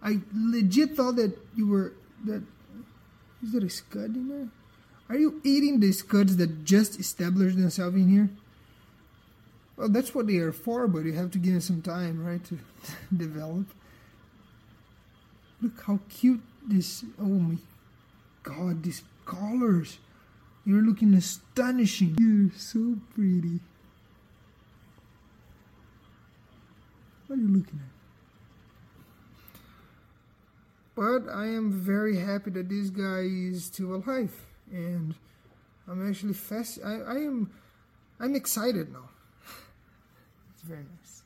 I legit thought that you were... Is there a scud in there? Are you eating the scuds that just established themselves in here? Well, that's what they are for, but you have to give them some time, right, to develop. Look how cute this... Oh my God, these colors. You're looking astonishing. You're so pretty. What are you looking at? But I am very happy that this guy is still alive, and I'm actually I'm excited now. It's very nice.